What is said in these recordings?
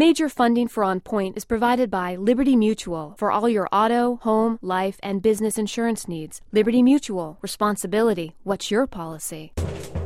Major funding for On Point is provided by Liberty Mutual for all your auto, home, life, and business insurance needs. Liberty Mutual. Responsibility. What's your policy?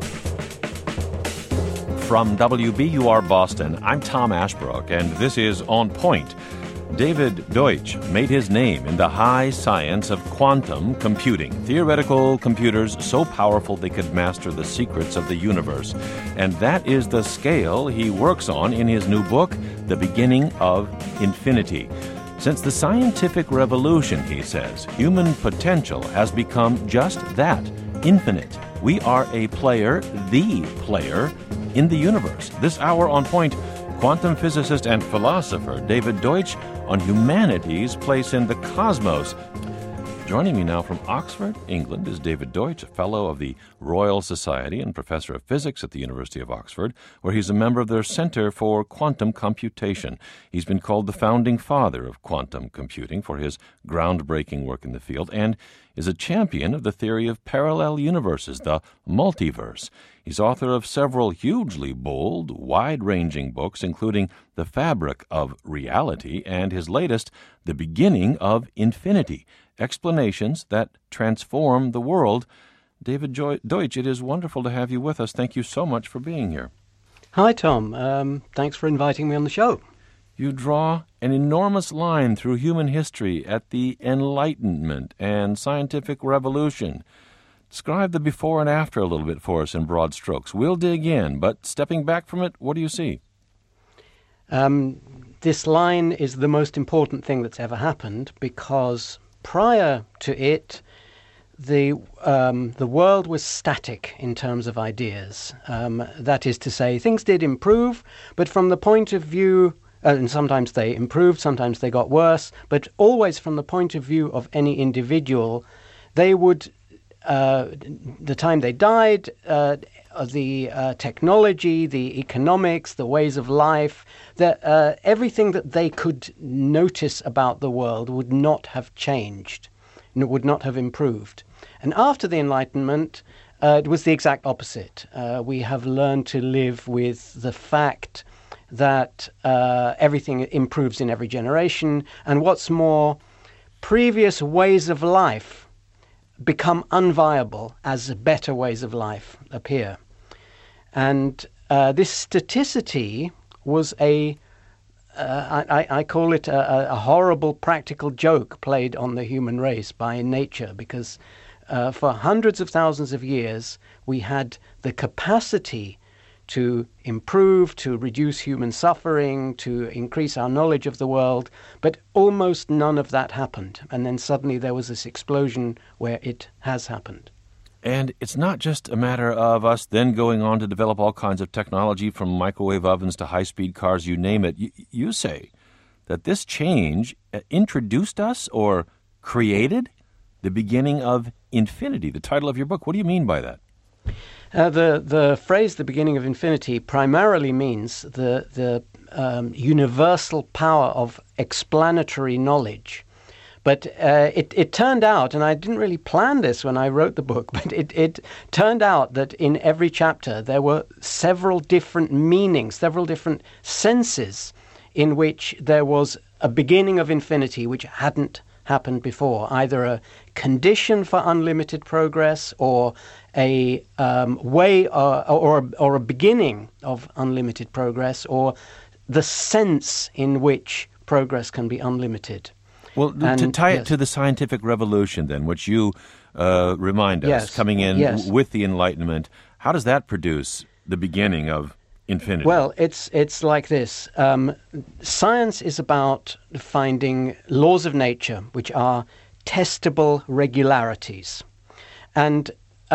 From WBUR Boston, I'm Tom Ashbrook, and this is On Point. David Deutsch made his name in the high science of quantum computing, theoretical computers so powerful they could master the secrets of the universe. And that is the scale he works on in his new book, The Beginning of Infinity. Since the scientific revolution, he says, human potential has become just that, infinite. We are a player, the player, in the universe. This hour on Point, quantum physicist and philosopher David Deutsch on humanity's place in the cosmos. Joining me now from Oxford, England, is David Deutsch, a fellow of the Royal Society and professor of physics at the University of Oxford, where he's a member of their Center for Quantum Computation. He's been called the founding father of quantum computing for his groundbreaking work in the field, and is a champion of the theory of parallel universes, the multiverse. He's author of several hugely bold, wide-ranging books, including The Fabric of Reality and his latest, The Beginning of Infinity, Explanations that Transform the World. David Deutsch, it is wonderful to have you with us. Thank you so much for being here. Hi, Tom. Thanks for inviting me on the show. You draw an enormous line through human history at the Enlightenment and scientific revolution. Describe the before and after a little bit for us in broad strokes. We'll dig in, but stepping back from it, what do you see? This line is the most important thing that's ever happened, because prior to it, the world was static in terms of ideas. That is to say, things did improve, but from the point of view, and sometimes they improved, sometimes they got worse, but always from the point of view of any individual, they would, the time they died, the technology, the economics, the ways of life, everything that they could notice about the world would not have changed, would not have improved. And after the Enlightenment, it was the exact opposite. We have learned to live with the fact that everything improves in every generation, and what's more, previous ways of life become unviable as better ways of life appear. And this staticity was I call it a horrible practical joke played on the human race by nature, because for hundreds of thousands of years we had the capacity to improve, to reduce human suffering, to increase our knowledge of the world, but almost none of that happened. And then suddenly there was this explosion where it has happened. And it's not just a matter of us then going on to develop all kinds of technology, from microwave ovens to high-speed cars, you name it. You say that this change introduced us or created the beginning of infinity, the title of your book. What do you mean by that? The phrase "the beginning of infinity" primarily means the universal power of explanatory knowledge. But it turned out, and I didn't really plan this when I wrote the book, but it turned out that in every chapter there were several different meanings, several different senses in which there was a beginning of infinity which hadn't happened before, either a condition for unlimited progress or a way or a beginning of unlimited progress, or the sense in which progress can be unlimited. Well, to tie it to the scientific revolution then, which you remind us, coming in with the Enlightenment, how does that produce the beginning of infinity? Well, it's like this. Science is about finding laws of nature, which are testable regularities. And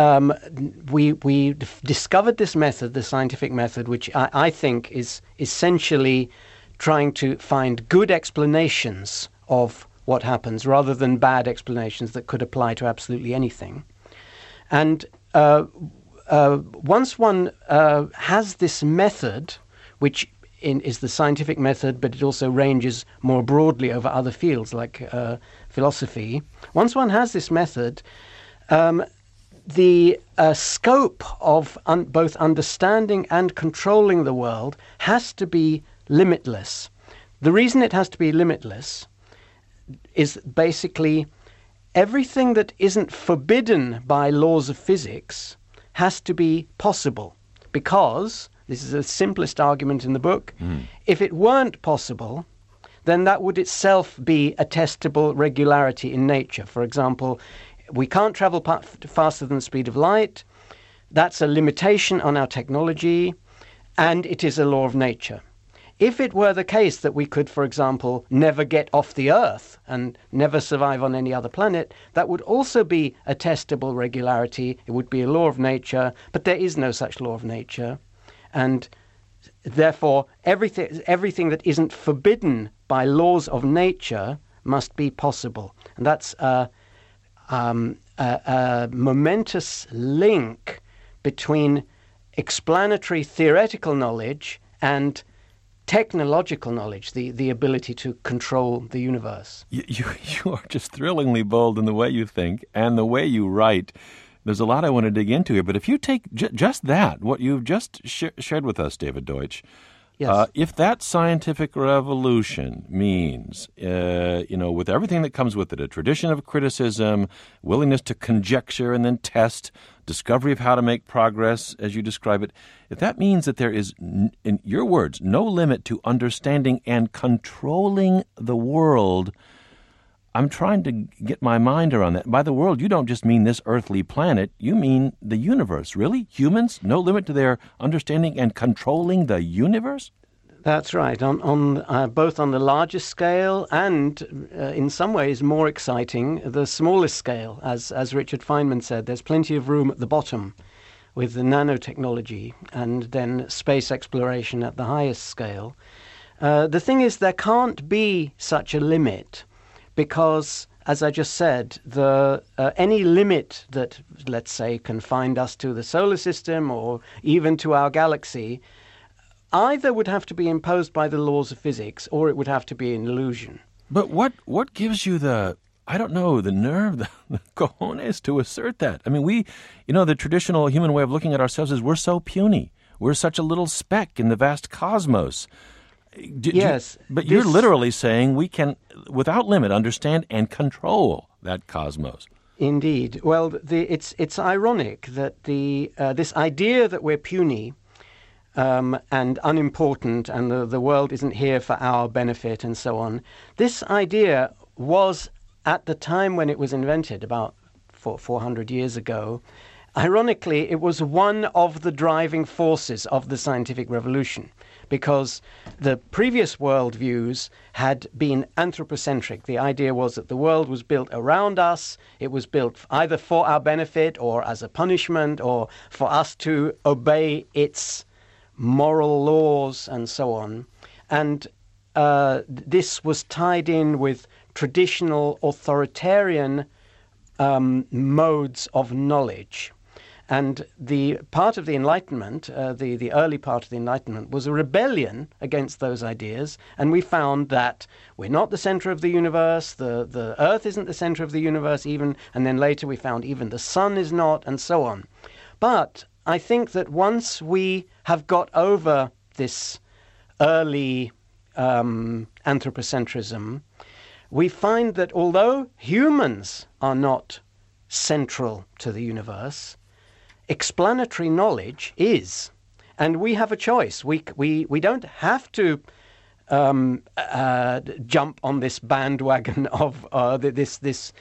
we discovered this method, the scientific method, which I think is essentially trying to find good explanations of what happens, rather than bad explanations that could apply to absolutely anything. And once one has this method, which is the scientific method, but it also ranges more broadly over other fields like philosophy, once one has this method, the scope of both understanding and controlling the world has to be limitless. The reason it has to be limitless is basically everything that isn't forbidden by laws of physics has to be possible, because, this is the simplest argument in the book, if it weren't possible, then that would itself be a testable regularity in nature. For example, we can't travel faster than the speed of light. That's a limitation on our technology, and it is a law of nature. If it were the case that we could, for example, never get off the Earth and never survive on any other planet, that would also be a testable regularity. It would be a law of nature, but there is no such law of nature. And therefore, everything that isn't forbidden by laws of nature must be possible. And that's a momentous link between explanatory theoretical knowledge and technological knowledge, the ability to control the universe. You are just thrillingly bold in the way you think and the way you write. There's a lot I want to dig into here, but if you take just that, what you've just shared with us, David Deutsch, yes. If that scientific revolution means, with everything that comes with it, a tradition of criticism, willingness to conjecture and then test, discovery of how to make progress, as you describe it, if that means that there is, in your words, no limit to understanding and controlling the world, I'm trying to get my mind around that. By the world, you don't just mean this earthly planet. You mean the universe. Really? Humans? No limit to their understanding and controlling the universe? That's right. On both on the largest scale and, in some ways, more exciting, the smallest scale. As Richard Feynman said, there's plenty of room at the bottom with the nanotechnology and then space exploration at the highest scale. The thing is, there can't be such a limit because, as I just said, any limit that, let's say, confined us to the solar system or even to our galaxy either would have to be imposed by the laws of physics or it would have to be an illusion. But what gives you the nerve, the cojones to assert that? I mean, the traditional human way of looking at ourselves is we're so puny. We're such a little speck in the vast cosmos. Yes. But you're literally saying we can, without limit, understand and control that cosmos. Indeed. Well, it's ironic that this idea that we're puny and unimportant and the world isn't here for our benefit and so on, this idea was, at the time when it was invented, about 400 years ago, ironically, it was one of the driving forces of the scientific revolution, because the previous worldviews had been anthropocentric. The idea was that the world was built around us. It was built either for our benefit or as a punishment or for us to obey its moral laws and so on. And this was tied in with traditional authoritarian modes of knowledge. And the part of the Enlightenment, the early part of the Enlightenment, was a rebellion against those ideas. And we found that we're not the center of the universe, the Earth isn't the center of the universe even, and then later we found even the sun is not, and so on. But I think that once we have got over this early anthropocentrism, we find that although humans are not central to the universe, explanatory knowledge is. And we have a choice. We don't have to jump on this bandwagon of this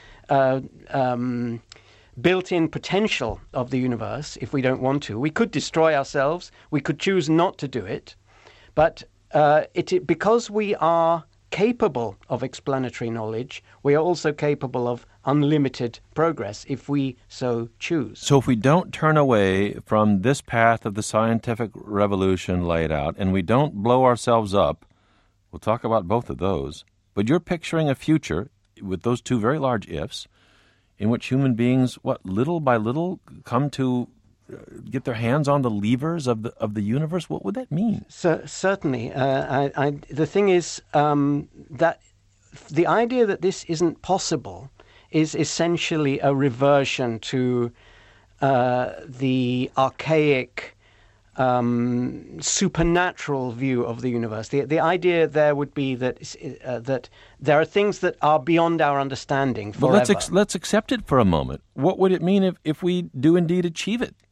built-in potential of the universe if we don't want to. We could destroy ourselves. We could choose not to do it. But because we are capable of explanatory knowledge, we are also capable of unlimited progress if we so choose. So if we don't turn away from this path of the scientific revolution laid out and we don't blow ourselves up, we'll talk about both of those, but you're picturing a future with those two very large ifs in which human beings, little by little, come to get their hands on the levers of the universe? What would that mean? So, certainly. The thing is that the idea that this isn't possible is essentially a reversion to the archaic supernatural view of the universe. The idea there would be that that there are things that are beyond our understanding forever. Well, let's accept it for a moment. What would it mean if we do indeed achieve it?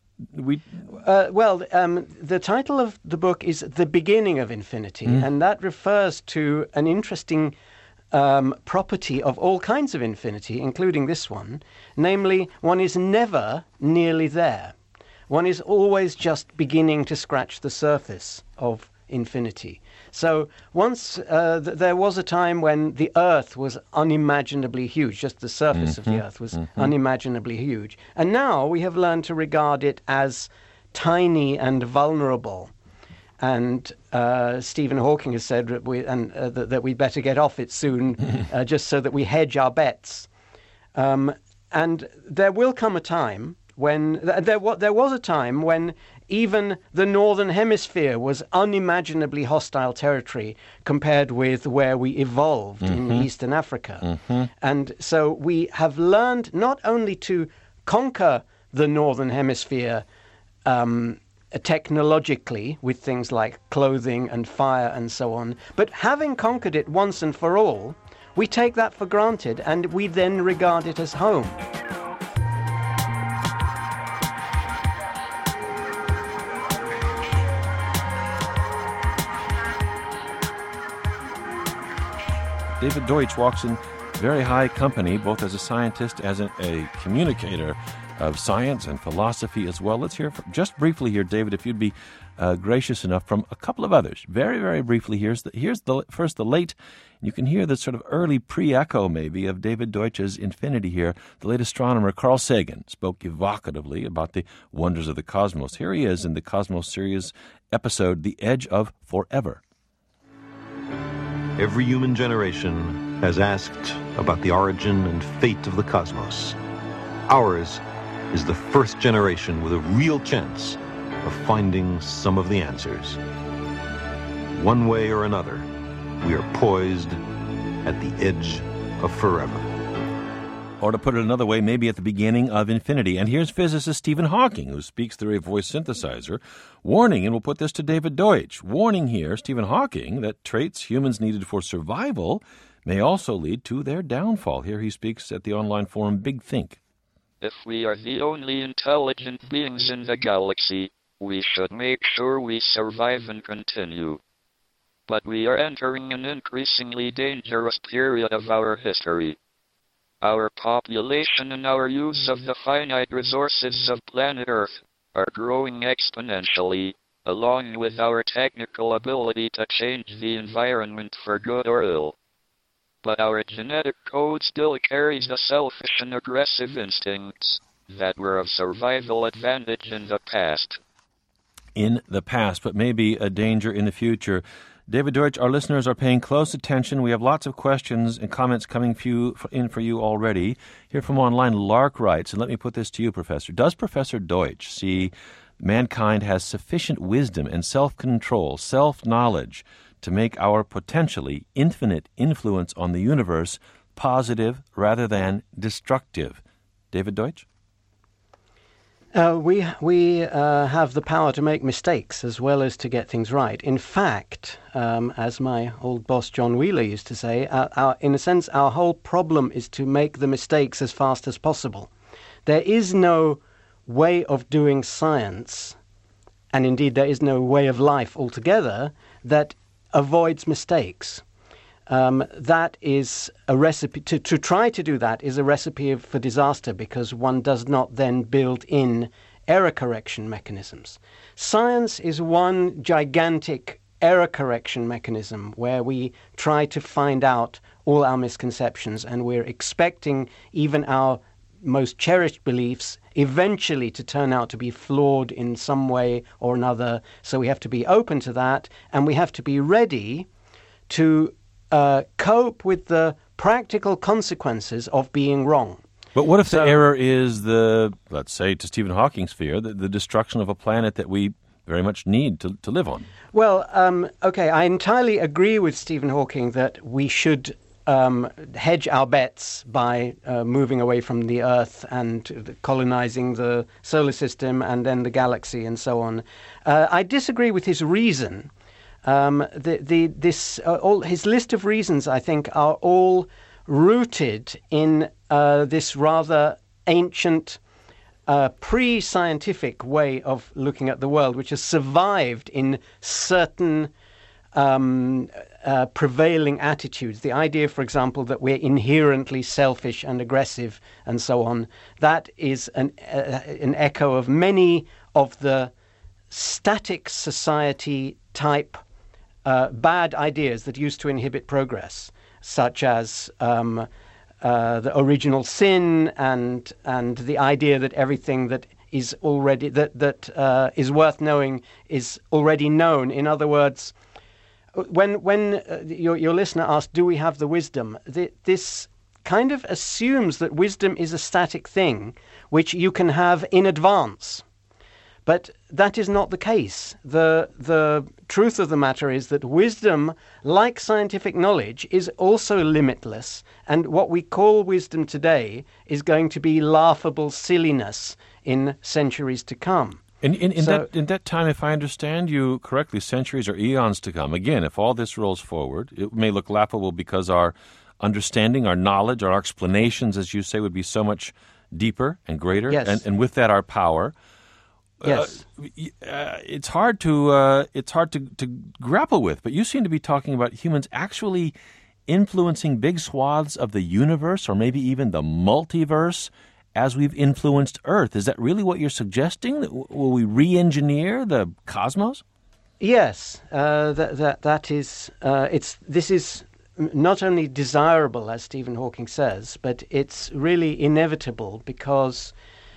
The title of the book is The Beginning of Infinity, and that refers to an interesting property of all kinds of infinity, including this one. Namely, one is never nearly there. One is always just beginning to scratch the surface of infinity. So once there was a time when the Earth was unimaginably huge, just the surface of the Earth was unimaginably huge. And now we have learned to regard it as tiny and vulnerable. And Stephen Hawking has said that we'd better get off it soon, just so that we hedge our bets. And there will come a time when there was a time when even the Northern Hemisphere was unimaginably hostile territory compared with where we evolved in Eastern Africa. And so we have learned not only to conquer the Northern Hemisphere technologically with things like clothing and fire and so on, but having conquered it once and for all, we take that for granted and we then regard it as home. David Deutsch walks in very high company, both as a scientist, as a communicator of science and philosophy as well. Let's hear just briefly here, David, if you'd be gracious enough, from a couple of others. Very, very briefly, here's first the late, you can hear the sort of early pre-echo maybe of David Deutsch's infinity here. The late astronomer Carl Sagan spoke evocatively about the wonders of the cosmos. Here he is in the Cosmos series episode, The Edge of Forever. Every human generation has asked about the origin and fate of the cosmos. Ours is the first generation with a real chance of finding some of the answers. One way or another, we are poised at the edge of forever. Or to put it another way, maybe at the beginning of infinity. And here's physicist Stephen Hawking, who speaks through a voice synthesizer, warning, and we'll put this to David Deutsch, warning here, Stephen Hawking, that traits humans needed for survival may also lead to their downfall. Here he speaks at the online forum Big Think. If we are the only intelligent beings in the galaxy, we should make sure we survive and continue. But we are entering an increasingly dangerous period of our history. Our population and our use of the finite resources of planet Earth are growing exponentially, along with our technical ability to change the environment for good or ill. But our genetic code still carries the selfish and aggressive instincts that were of survival advantage in the past. In the past, but maybe a danger in the future. David Deutsch, our listeners are paying close attention. We have lots of questions and comments coming in for you already. Here from online, Lark writes, and let me put this to you, Professor. Does Professor Deutsch see mankind has sufficient wisdom and self-control, self-knowledge to make our potentially infinite influence on the universe positive rather than destructive? David Deutsch? We have the power to make mistakes as well as to get things right. In fact, as my old boss John Wheeler used to say, in a sense, our whole problem is to make the mistakes as fast as possible. There is no way of doing science, and indeed there is no way of life altogether, that avoids mistakes. That is a recipe, to try to do that is a recipe for disaster, because one does not then build in error correction mechanisms. Science is one gigantic error correction mechanism where we try to find out all our misconceptions, and we're expecting even our most cherished beliefs eventually to turn out to be flawed in some way or another. So we have to be open to that, and we have to be ready to cope with the practical consequences of being wrong. But what if the error is let's say to Stephen Hawking's fear, the destruction of a planet that we very much need to live on? Well, okay, I entirely agree with Stephen Hawking that we should hedge our bets by moving away from the Earth and colonizing the solar system and then the galaxy and so on. I disagree with his reason. His list of reasons, I think, are all rooted in this rather ancient, pre-scientific way of looking at the world, which has survived in certain prevailing attitudes. The idea, for example, that we're inherently selfish and aggressive and so on, that is an echo of many of the static society type bad ideas that used to inhibit progress, such as the original sin and the idea that everything that is already is worth knowing is already known. In other words, when your listener asked, do we have the wisdom? This kind of assumes that wisdom is a static thing which you can have in advance. But that is not the case. The truth of the matter is that wisdom, like scientific knowledge, is also limitless. And what we call wisdom today is going to be laughable silliness in centuries to come. In that time, if I understand you correctly, centuries or eons to come, again, if all this rolls forward, it may look laughable because our understanding, our knowledge, our explanations, as you say, would be so much deeper and greater, yes. and with that, our power. Yes, it's hard to grapple with, but you seem to be talking about humans actually influencing big swaths of the universe, or maybe even the multiverse, as we've influenced Earth. Is that really what you're suggesting? Will we re-engineer the cosmos? Yes, that is. This is not only desirable, as Stephen Hawking says, but it's really inevitable because.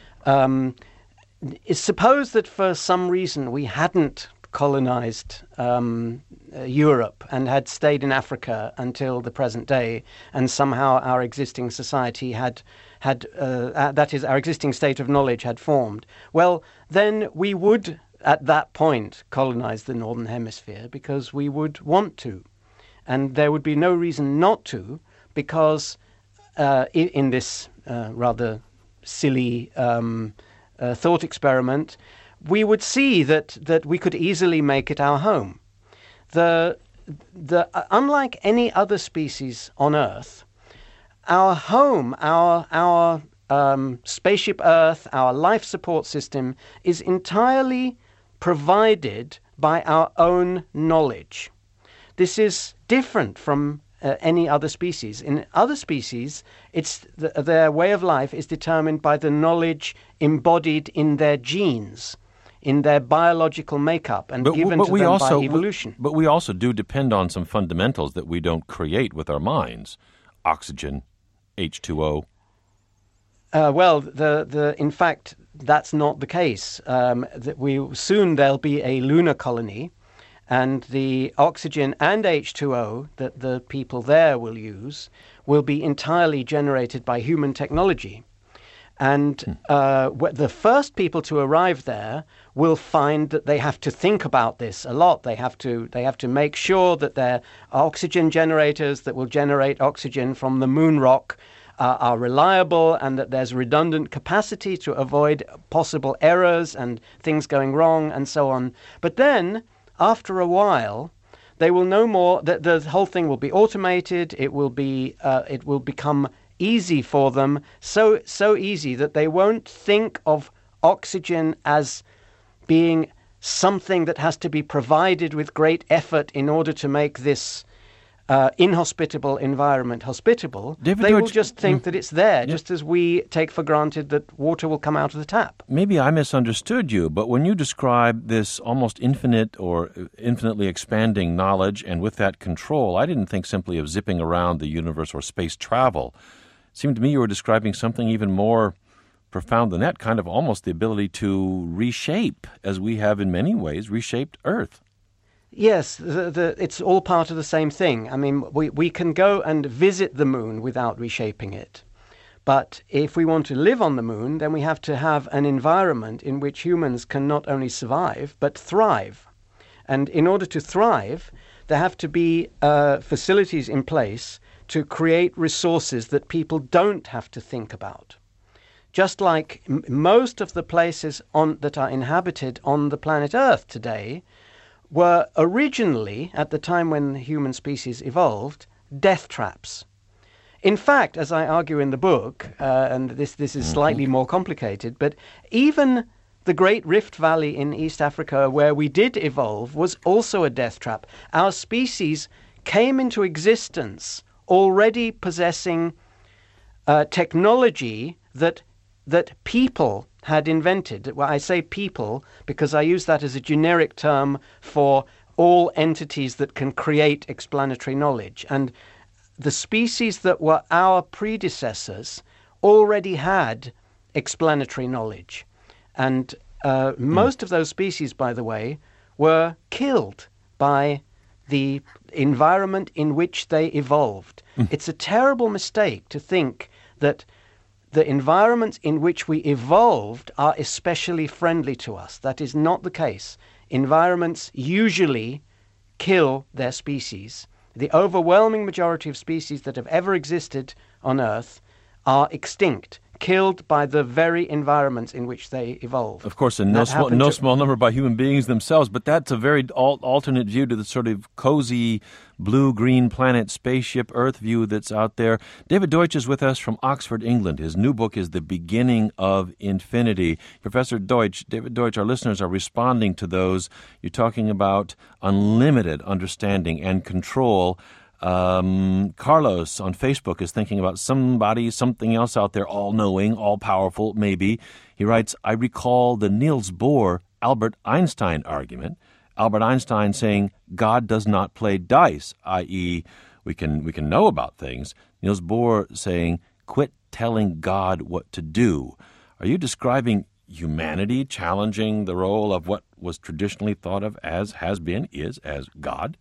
Suppose that for some reason we hadn't colonized Europe and had stayed in Africa until the present day, and somehow our existing society that is, our existing state of knowledge had formed. Well, then we would, at that point, colonize the Northern Hemisphere because we would want to. And there would be no reason not to, because in this rather silly thought experiment, we would see that we could easily make it our home. Unlike any other species on Earth, our home, our spaceship Earth, our life support system is entirely provided by our own knowledge. This is different from any other species. In other species, their way of life is determined by the knowledge embodied in their genes, in their biological makeup, and given to them by evolution. But we also do depend on some fundamentals that we don't create with our minds. Oxygen, H2O. In fact, that's not the case. Soon there'll be a lunar colony, and the oxygen and H2O that the people there will use will be entirely generated by human technology. And the first people to arrive there will find that they have to think about this a lot. They have to make sure that their oxygen generators that will generate oxygen from the moon rock are reliable, and that there's redundant capacity to avoid possible errors and things going wrong and so on. But then, after a while, they will know more. The whole thing will be automated. It will become easy for them, so easy that they won't think of oxygen as being something that has to be provided with great effort in order to make this inhospitable environment hospitable. They will just think that it's there, just as we take for granted that water will come out of the tap. Maybe I misunderstood you, but when you describe this almost infinite or infinitely expanding knowledge and with that control, I didn't think simply of zipping around the universe or space travel. It seemed to me you were describing something even more profound than that, kind of almost the ability to reshape, as we have in many ways reshaped Earth. Yes, it's all part of the same thing. I mean, we can go and visit the moon without reshaping it. But if we want to live on the moon, then we have to have an environment in which humans can not only survive, but thrive. And in order to thrive, there have to be facilities in place to create resources that people don't have to think about. Just like most of the places that are inhabited on the planet Earth today were originally, at the time when the human species evolved, death traps. In fact, as I argue in the book, and this is slightly more complicated, but even the Great Rift Valley in East Africa, where we did evolve, was also a death trap. Our species came into existence already possessing technology that people had invented. Well, I say people because I use that as a generic term for all entities that can create explanatory knowledge. And the species that were our predecessors already had explanatory knowledge. And most of those species, by the way, were killed by the environment in which they evolved. It's a terrible mistake to think that the environments in which we evolved are especially friendly to us. That is not the case. Environments usually kill their species. The overwhelming majority of species that have ever existed on Earth are extinct, killed by the very environments in which they evolved. Of course, and no small number by human beings themselves, but that's a very alternate view to the sort of cozy blue-green planet spaceship Earth view that's out there. David Deutsch is with us from Oxford, England. His new book is The Beginning of Infinity. Professor Deutsch, David Deutsch, our listeners are responding to those. You're talking about unlimited understanding and control. Carlos on Facebook is thinking about something else out there, all-knowing, all-powerful, maybe. He writes, I recall the Niels Bohr, Albert Einstein argument. Albert Einstein saying, God does not play dice, i.e., we can know about things. Niels Bohr saying, quit telling God what to do. Are you describing humanity challenging the role of what was traditionally thought of as has been, is, as God?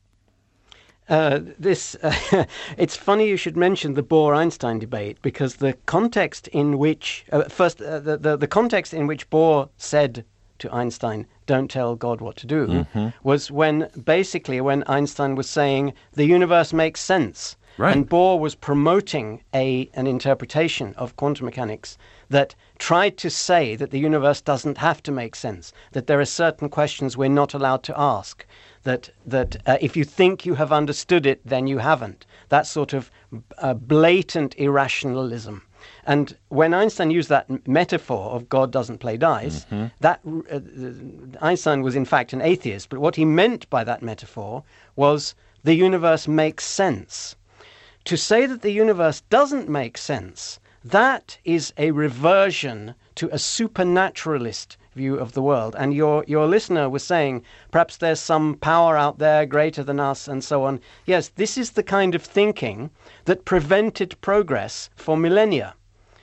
It's funny you should mention the Bohr-Einstein debate, because the context in which the context in which Bohr said to Einstein, "Don't tell God what to do," was when Einstein was saying the universe makes sense, right. And Bohr was promoting an interpretation of quantum mechanics that tried to say that the universe doesn't have to make sense, that there are certain questions we're not allowed to ask. That if you think you have understood it, then you haven't. That sort of blatant irrationalism. And when Einstein used that metaphor of God doesn't play dice, Einstein was in fact an atheist, but what he meant by that metaphor was the universe makes sense. To say that the universe doesn't make sense, that is a reversion to a supernaturalist view of the world. And your listener was saying, perhaps there's some power out there greater than us and so on. Yes, this is the kind of thinking that prevented progress for millennia.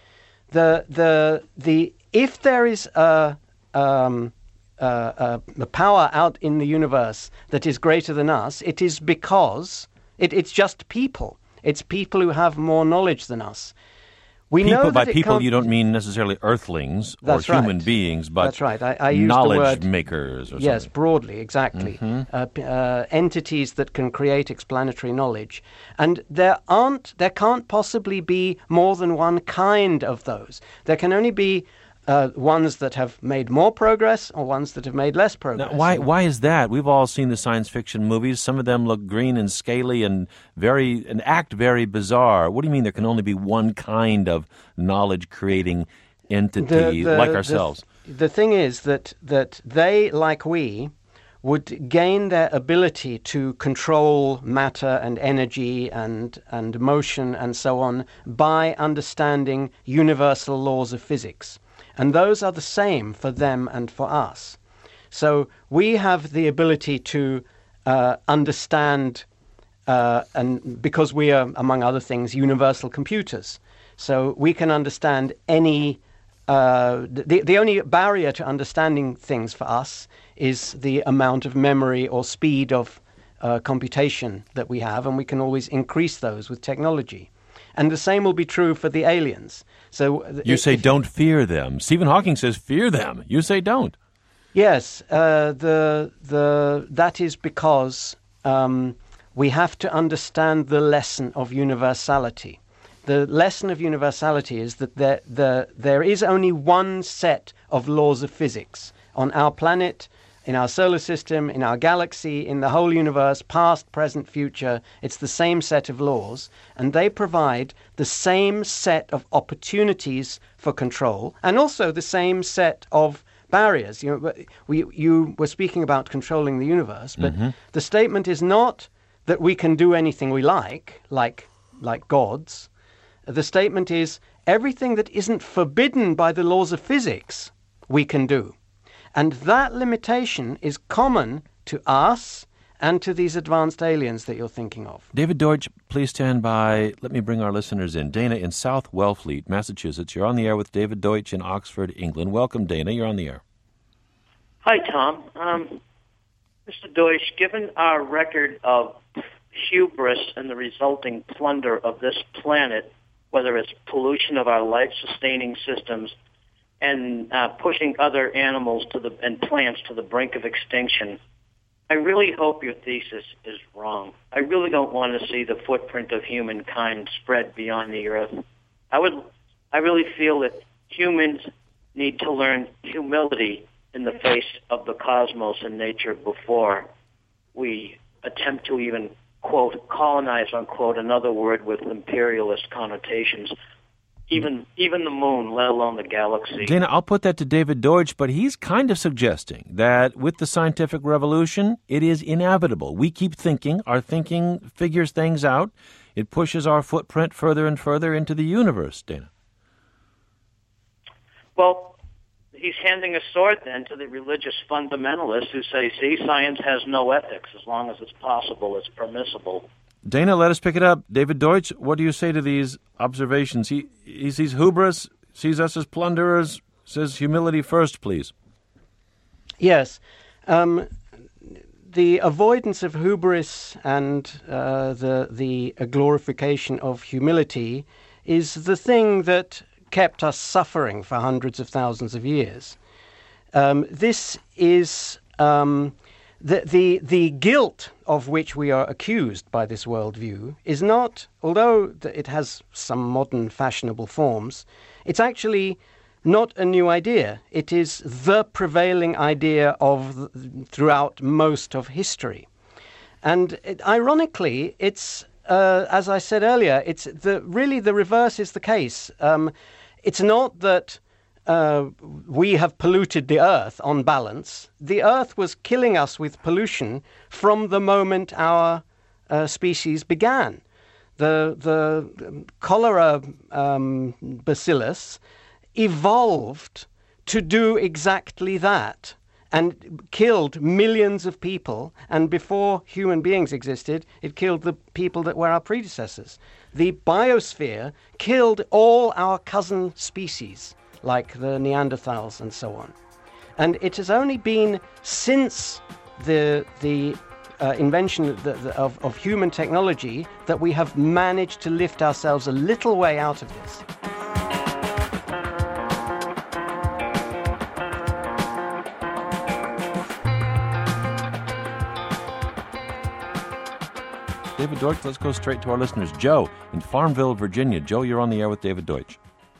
If there is a power out in the universe that is greater than us, it is because it's just people. It's people who have more knowledge than us. By people, you don't mean necessarily earthlings or human beings, but that's right. I use knowledge the word, makers or yes, something. Broadly, exactly. Entities that can create explanatory knowledge. And there can't possibly be more than one kind of those. There can only be ones that have made more progress or ones that have made less progress. Now, why is that? We've all seen the science fiction movies. Some of them look green and scaly and act very bizarre. What do you mean there can only be one kind of knowledge-creating entity like ourselves? The thing is that they, like we, would gain their ability to control matter and energy and motion and so on by understanding universal laws of physics. And those are the same for them and for us. So we have the ability to understand, and because we are, among other things, universal computers. So we can understand any... the only barrier to understanding things for us is the amount of memory or speed of computation that we have, and we can always increase those with technology. And the same will be true for the aliens. So you say don't fear them. Stephen Hawking says fear them. You say don't. Yes, that is because we have to understand the lesson of universality. The lesson of universality is that there is only one set of laws of physics on our planet, in our solar system, in our galaxy, in the whole universe, past, present, future. It's the same set of laws, and they provide the same set of opportunities for control, and also the same set of barriers. You were speaking about controlling the universe, but the statement is not that we can do anything we like gods. The statement is everything that isn't forbidden by the laws of physics, we can do. And that limitation is common to us and to these advanced aliens that you're thinking of. David Deutsch, please stand by. Let me bring our listeners in. Dana in South Wellfleet, Massachusetts. You're on the air with David Deutsch in Oxford, England. Welcome, Dana. You're on the air. Hi, Tom. Mr. Deutsch, given our record of hubris and the resulting plunder of this planet, whether it's pollution of our life-sustaining systems and pushing other animals and plants to the brink of extinction, I really hope your thesis is wrong. I really don't want to see the footprint of humankind spread beyond the earth. I really feel that humans need to learn humility in the face of the cosmos and nature before we attempt to even, quote, colonize, unquote, another word with imperialist connotations, even the moon, let alone the galaxy. Dana, I'll put that to David Deutsch, but he's kind of suggesting that with the scientific revolution, it is inevitable. We keep thinking, our thinking figures things out. It pushes our footprint further and further into the universe, Dana. Well, he's handing a sword then to the religious fundamentalists who say, see, science has no ethics. As long as it's possible, it's permissible. Dana, let us pick it up. David Deutsch, what do you say to these observations? He sees hubris, sees us as plunderers, says humility first, please. Yes. The avoidance of hubris and the glorification of humility is the thing that kept us suffering for hundreds of thousands of years. This is the guilt of which we are accused by this worldview is not, although it has some modern fashionable forms, it's actually not a new idea. It is the prevailing idea of throughout most of history. And ironically, it's, as I said earlier, really the reverse is the case. It's not that we have polluted the earth on balance. The earth was killing us with pollution from the moment our species began. The cholera bacillus evolved to do exactly that and killed millions of people. And before human beings existed, it killed the people that were our predecessors. The biosphere killed all our cousin species, like the Neanderthals and so on. And it has only been since the invention of human technology that we have managed to lift ourselves a little way out of this. David Deutsch, let's go straight to our listeners. Joe in Farmville, Virginia. Joe, you're on the air with David Deutsch.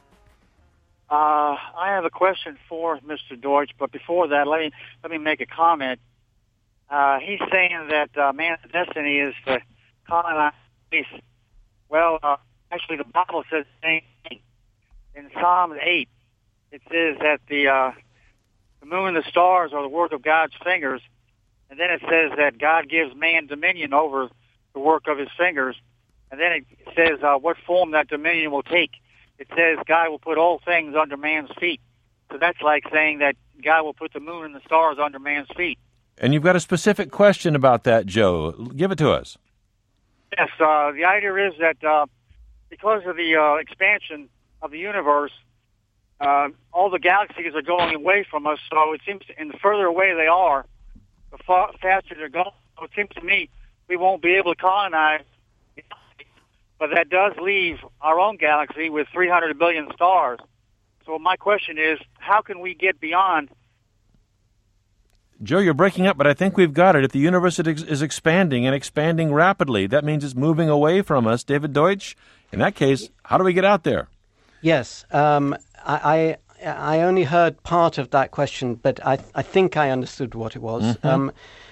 I have a question for Mr. Deutsch, but before that, let me make a comment. He's saying that man's destiny is to colonize space. Well, actually, the Bible says the same thing. In Psalm 8, it says that the moon and the stars are the work of God's fingers, and then it says that God gives man dominion over the work of his fingers, and then it says what form that dominion will take. It says God will put all things under man's feet. So that's like saying that God will put the moon and the stars under man's feet. And you've got a specific question about that, Joe. Give it to us. Yes, the idea is that because of the expansion of the universe, all the galaxies are going away from us. So it seems, and the further away they are, the faster they're going. So it seems to me we won't be able to colonize. But that does leave our own galaxy with 300 billion stars. So my question is, how can we get beyond Joe, you're breaking up, but I think we've got it. If the universe is expanding and expanding rapidly, that means it's moving away from us. David Deutsch, in that case, how do we get out there? Yes, I only heard part of that question, but I think I understood what it was. Mm-hmm.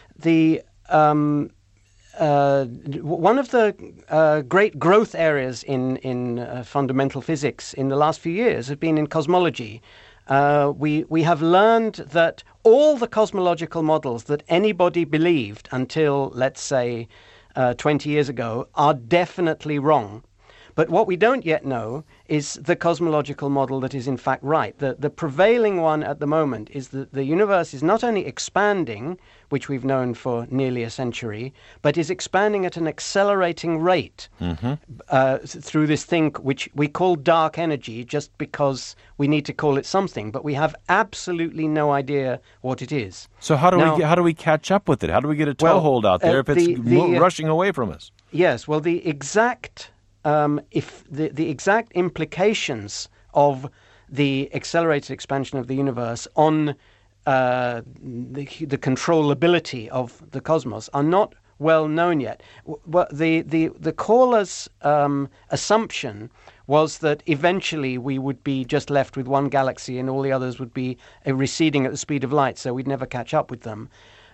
One of the great growth areas in fundamental physics in the last few years has been in cosmology. We have learned that all the cosmological models that anybody believed until, let's say, 20 years ago are definitely wrong. But what we don't yet know is the cosmological model that is in fact right. The prevailing one at the moment is that the universe is not only expanding, which we've known for nearly a century, but is expanding at an accelerating rate through this thing which we call dark energy just because we need to call it something, but we have absolutely no idea what it is. So how do we catch up with it? How do we get a toehold out there if it's rushing away from us? Yes, well, the exact implications of the accelerated expansion of the universe on the controllability of the cosmos are not well known yet. The caller's assumption was that eventually we would be just left with one galaxy and all the others would be receding at the speed of light, so we'd never catch up with them.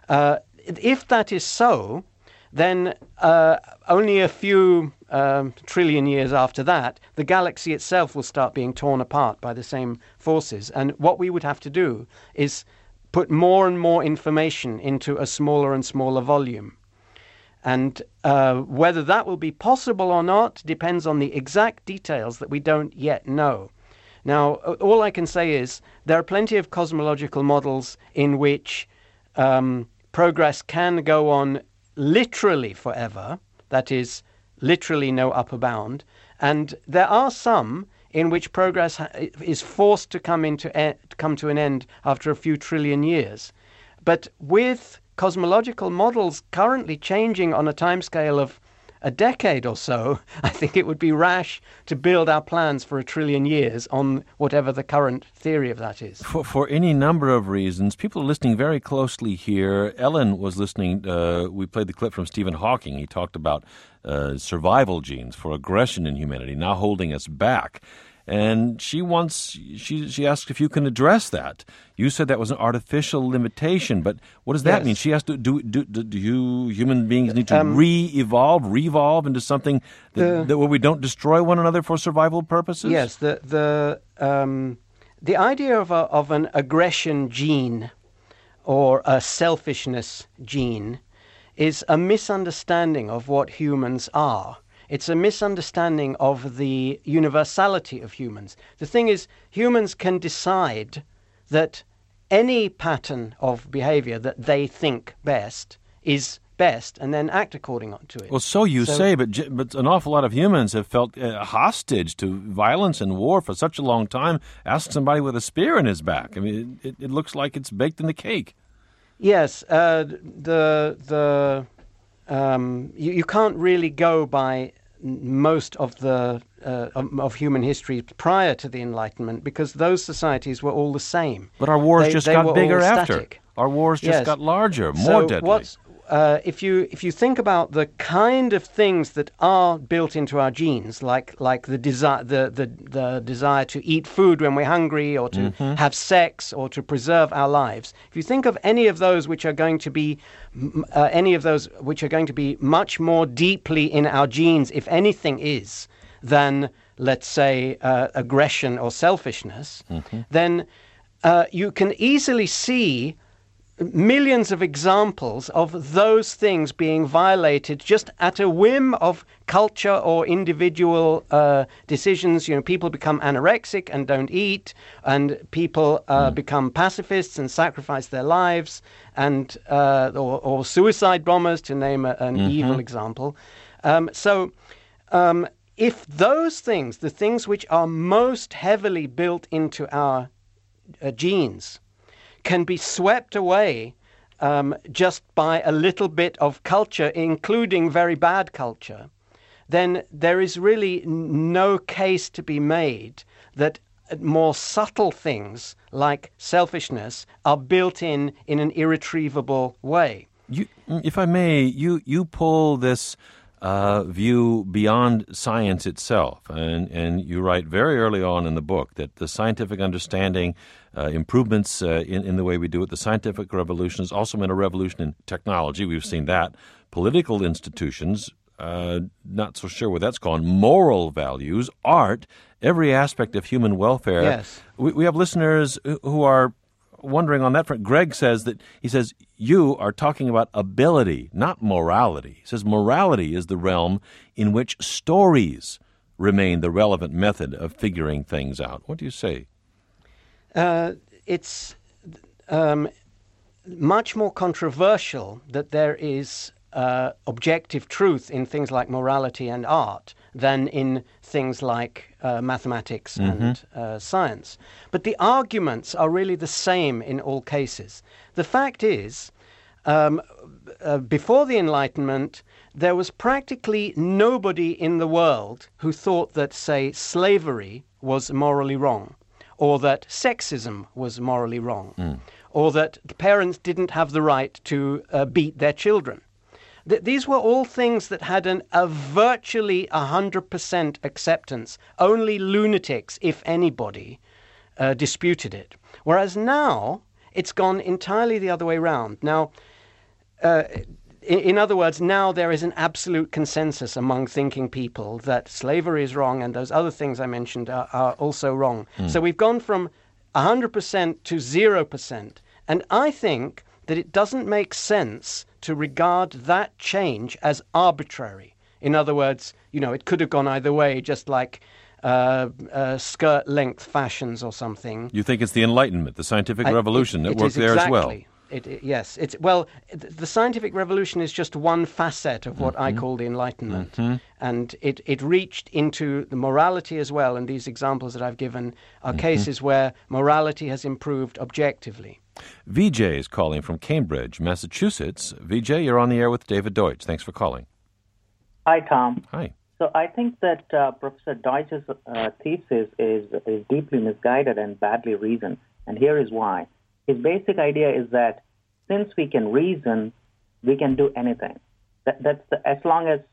If that is so, then only a few trillion years after that, the galaxy itself will start being torn apart by the same forces. And what we would have to do is put more and more information into a smaller and smaller volume. And whether that will be possible or not depends on the exact details that we don't yet know. Now, all I can say is there are plenty of cosmological models in which progress can go on literally forever, that is, literally no upper bound, and there are some in which progress is forced to come to an end after a few trillion years. But with cosmological models currently changing on a timescale of a decade or so, I think it would be rash to build our plans for 1 trillion years on whatever the current theory of that is. For any number of reasons. People are listening very closely here. Ellen was listening. We played the clip from Stephen Hawking. He talked about survival genes for aggression in humanity now holding us back. And she asked if you can address that. You said that was an artificial limitation, but what does that mean? She asked, do you human beings need to revolve into something that where we don't destroy one another for survival purposes? Yes, the idea of an aggression gene or a selfishness gene is a misunderstanding of what humans are. It's a misunderstanding of the universality of humans. The thing is, humans can decide that any pattern of behavior that they think best is best and then act according to it. Well, so you say, but an awful lot of humans have felt hostage to violence and war for such a long time. Ask somebody with a spear in his back. I mean, it looks like it's baked in the cake. Yes, you can't really go by most of the of human history prior to the Enlightenment because those societies were all the same. But our wars just got bigger after. Our wars just got larger, more deadly. If you think about the kind of things that are built into our genes, like the desire to eat food when we're hungry, or to have sex, or to preserve our lives, if you think of any of those which are going to be much more deeply in our genes, if anything is, than let's say aggression or selfishness, then you can easily see millions of examples of those things being violated just at a whim of culture or individual decisions. You know, people become anorexic and don't eat, and people become pacifists and sacrifice their lives, and or suicide bombers, to name an evil example. If those things, the things which are most heavily built into our genes, can be swept away just by a little bit of culture, including very bad culture, then there is really no case to be made that more subtle things like selfishness are built in an irretrievable way. If I may, you pull this view beyond science itself, and you write very early on in the book that the scientific understanding, improvements in the way we do it, the scientific revolution has also meant a revolution in technology. We've seen that. Political institutions, not so sure where that's gone. Moral values, art, every aspect of human welfare. Yes. We have listeners who are wondering on that front. Greg says you are talking about ability, not morality. He says morality is the realm in which stories remain the relevant method of figuring things out. What do you say? It's much more controversial that there is objective truth in things like morality and art than in things like mathematics and science. But the arguments are really the same in all cases. The fact is, before the Enlightenment, there was practically nobody in the world who thought that, say, slavery was morally wrong, or that sexism was morally wrong, or that parents didn't have the right to beat their children. These were all things that had a virtually 100% acceptance. Only lunatics, if anybody, disputed it. Whereas now, it's gone entirely the other way around. Now, in other words, now there is an absolute consensus among thinking people that slavery is wrong and those other things I mentioned are also wrong. So we've gone from 100% to 0%. And I think that it doesn't make sense to regard that change as arbitrary. In other words, it could have gone either way, just like skirt length fashions or something. You think it's the Enlightenment, the scientific revolution that worked there as well? Yes. The scientific revolution is just one facet of what I call the Enlightenment. And it reached into the morality as well. And these examples that I've given are cases where morality has improved objectively. Vijay is calling from Cambridge, Massachusetts. Vijay, you're on the air with David Deutsch. Thanks for calling. Hi, Tom. Hi. So I think that Professor Deutsch's thesis is deeply misguided and badly reasoned, and here is why. His basic idea is that since we can reason, we can do anything. As long as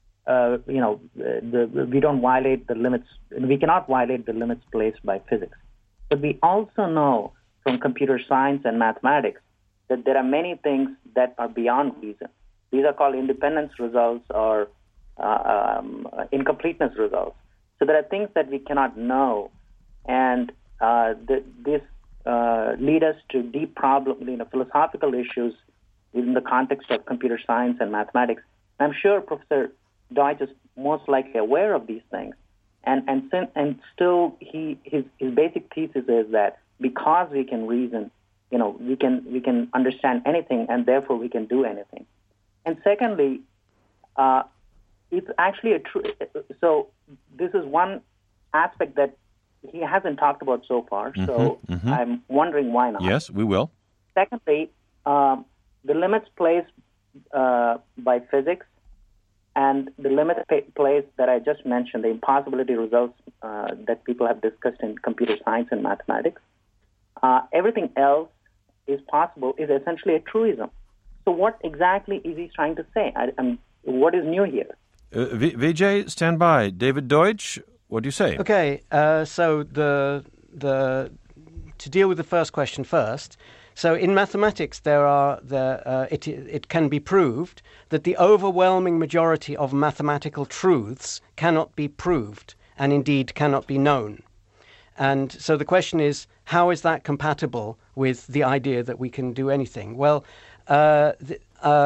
we don't violate the limits. We cannot violate the limits placed by physics. But we also know from computer science and mathematics that there are many things that are beyond reason. These are called independence results or incompleteness results. So there are things that we cannot know, and this lead us to deep philosophical issues within the context of computer science and mathematics. I'm sure Professor Deutsch is most likely aware of these things, and still his basic thesis is that because we can reason, we can understand anything, and therefore we can do anything. And secondly, it's actually so this is one aspect that he hasn't talked about so far. So I'm wondering why not. Yes, we will. Secondly, the limits placed by physics and the limits placed that I just mentioned, the impossibility results that people have discussed in computer science and mathematics. Everything else is possible is essentially a truism. So what exactly is he trying to say? What is new here? Vijay, stand by. David Deutsch, what do you say? Okay, so to deal with the first question first. So in mathematics, it can be proved that the overwhelming majority of mathematical truths cannot be proved and indeed cannot be known. And so the question is, how is that compatible with the idea that we can do anything? Well, the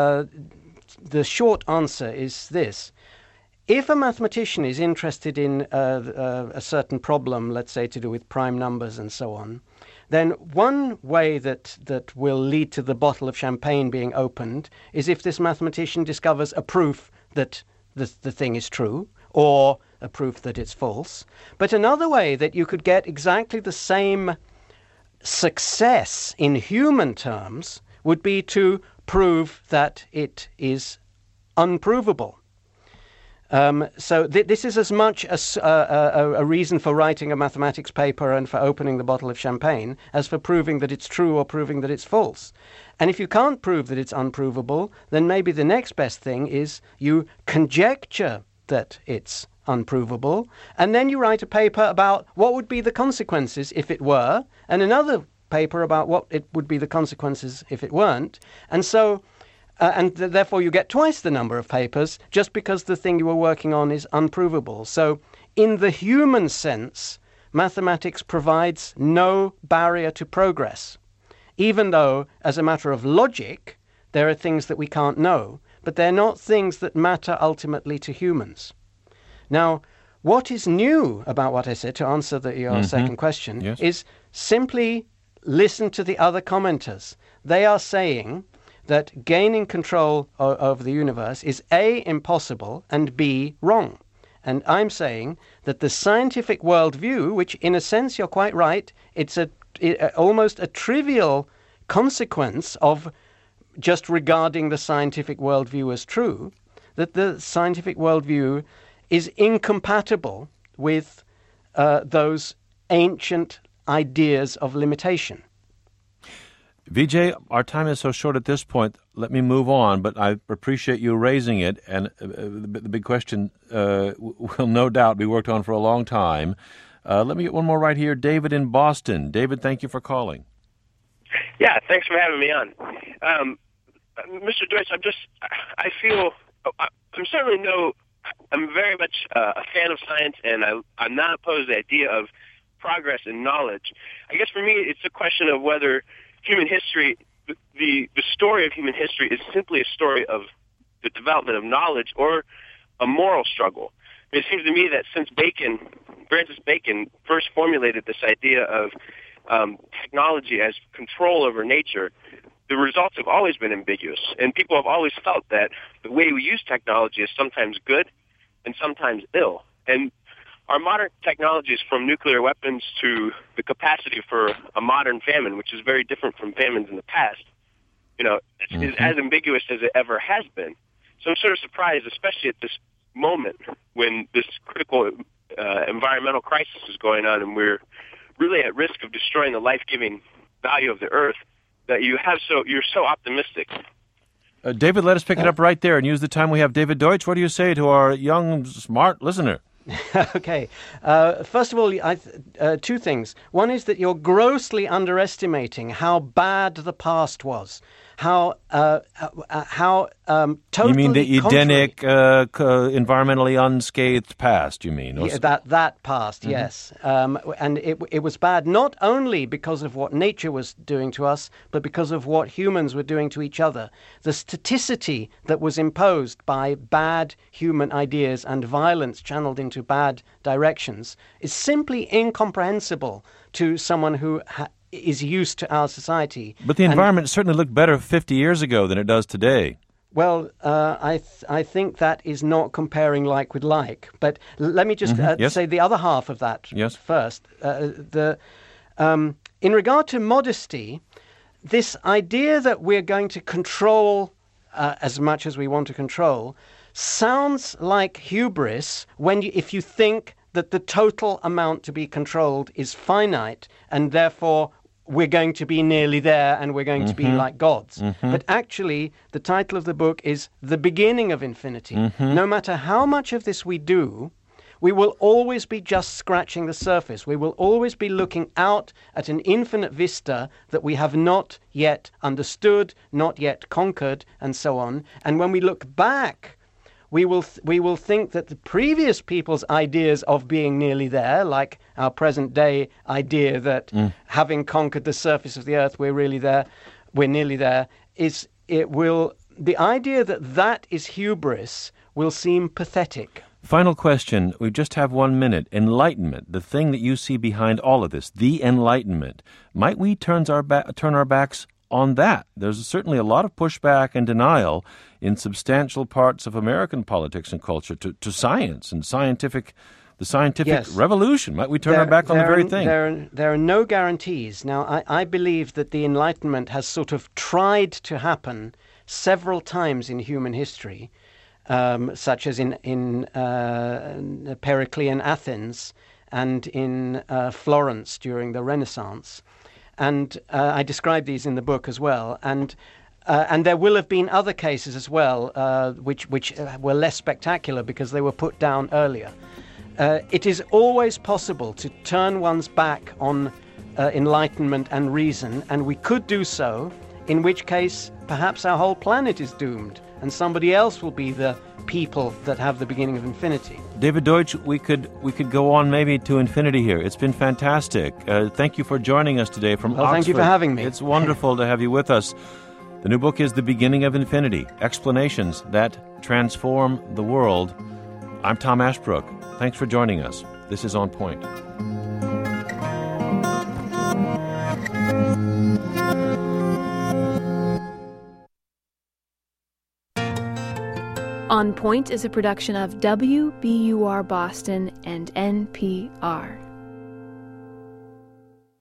short answer is this. If a mathematician is interested in a certain problem, let's say to do with prime numbers and so on, then one way that will lead to the bottle of champagne being opened is if this mathematician discovers a proof that the thing is true, or a proof that it's false. But another way that you could get exactly the same success in human terms would be to prove that it is unprovable. So this is as much a reason for writing a mathematics paper and for opening the bottle of champagne as for proving that it's true or proving that it's false. And if you can't prove that it's unprovable, then maybe the next best thing is you conjecture that it's unprovable, and then you write a paper about what would be the consequences if it were, and another paper about what it would be the consequences if it weren't. And so therefore you get twice the number of papers just because the thing you were working on is unprovable. So in the human sense, mathematics provides no barrier to progress, even though, as a matter of logic, there are things that we can't know, but they're not things that matter ultimately to humans. Now, what is new about what I said, to answer your second question, is simply listen to the other commenters. They are saying that gaining control over the universe is A, impossible, and B, wrong. And I'm saying that the scientific worldview, which in a sense you're quite right, it's almost a trivial consequence of just regarding the scientific worldview as true, that the scientific worldview is incompatible with those ancient ideas of limitation. Vijay, our time is so short at this point. Let me move on, but I appreciate you raising it. And the big question will no doubt be worked on for a long time. Let me get one more right here. David in Boston. David, thank you for calling. Yeah, thanks for having me on. Mr. Deutsch, I'm very much a fan of science, and I'm not opposed to the idea of progress and knowledge. I guess for me, it's a question of whether human history, the story of human history is simply a story of the development of knowledge or a moral struggle. It seems to me that since Francis Bacon first formulated this idea of technology as control over nature, the results have always been ambiguous, and people have always felt that the way we use technology is sometimes good and sometimes ill. And our modern technologies, from nuclear weapons to the capacity for a modern famine, which is very different from famines in the past, is as ambiguous as it ever has been. So I'm sort of surprised, especially at this moment when this critical environmental crisis is going on and we're really at risk of destroying the life-giving value of the earth, that you're so optimistic. David, let us pick it up right there and use the time we have. David Deutsch, what do you say to our young, smart listener? Okay. First of all, two things. One is that you're grossly underestimating how bad the past was. How totally You mean the Edenic, environmentally unscathed past, you mean? Yeah, that past, yes. And it was bad not only because of what nature was doing to us, but because of what humans were doing to each other. The staticity that was imposed by bad human ideas and violence channeled into bad directions is simply incomprehensible to someone who is used to our society. But the environment certainly looked better 50 years ago than it does today. Well, I think that is not comparing like with like. But let me just say the other half of that first. In regard to modesty, this idea that we're going to control as much as we want to control sounds like hubris if you think that the total amount to be controlled is finite, and therefore we're going to be nearly there and we're going to be like gods. But actually, the title of the book is The Beginning of Infinity. No matter how much of this we do, we will always be just scratching the surface. We will always be looking out at an infinite vista that we have not yet understood, not yet conquered, and so on. And when we look back, we will think that the previous people's ideas of being nearly there, like our present day idea that having conquered the surface of the earth, we're nearly there, the idea that is hubris will seem pathetic. Final question. We just have 1 minute. Enlightenment, the thing that you see behind all of this, the Enlightenment. Might we turn our backs on that? There's certainly a lot of pushback and denial in substantial parts of American politics and culture to science and the scientific revolution. Might we turn our back on the very thing? There are no guarantees. Now, I believe that the Enlightenment has sort of tried to happen several times in human history, such as in Periclean Athens and in Florence during the Renaissance. And I describe these in the book as well. And there will have been other cases as well, which were less spectacular because they were put down earlier. It is always possible to turn one's back on enlightenment and reason, and we could do so, in which case perhaps our whole planet is doomed, and somebody else will be the people that have the beginning of infinity. David Deutsch, we could go on maybe to infinity here. It's been fantastic. Thank you for joining us today from Oxford. Thank you for having me. It's wonderful to have you with us. The new book is The Beginning of Infinity, Explanations That Transform the World. I'm Tom Ashbrook. Thanks for joining us. This is On Point. On Point is a production of WBUR Boston and NPR.